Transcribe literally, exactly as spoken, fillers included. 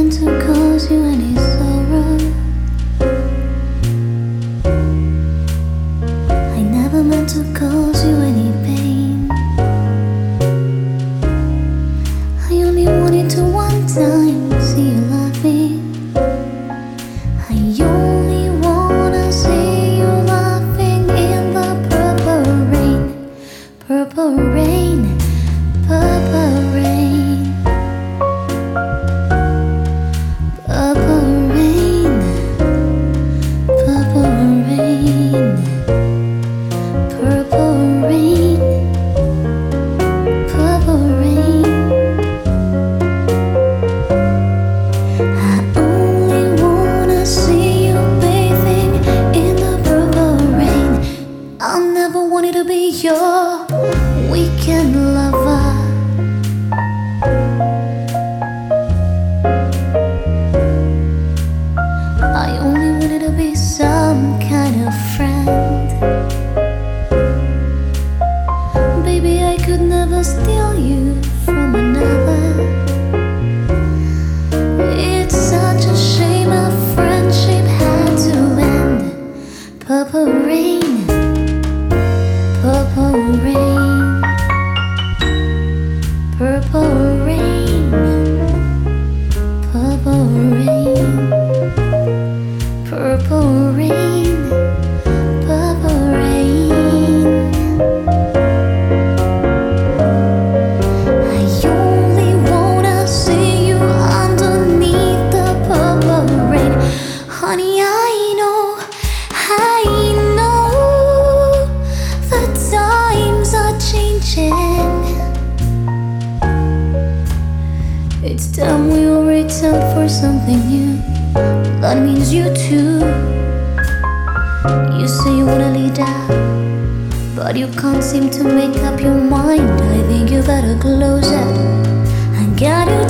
meant to cause you any sorrow. I never meant to cause you any pain. I only wanted to one time see you laughing. I only wanna see you laughing in the purple rain. Purple rain, purple rain, purple rain, purple rain, purple rain, purple rain. I only wanna see you bathing in the purple rain. I never wanted to be your weekend lover. I only wanted to be some kind of friend. Baby, I could never steal you from another. It's such a shame our friendship had to end. Purple rain, purple rain, purple rain, purple rain, purple rain, purple rain. I only wanna see you underneath the purple rain. Honey, I know, I know the times are changing. It's time we all return for something new. That means you too. You say you wanna lead out, but you can't seem to make up your mind. I think you better close it. I got you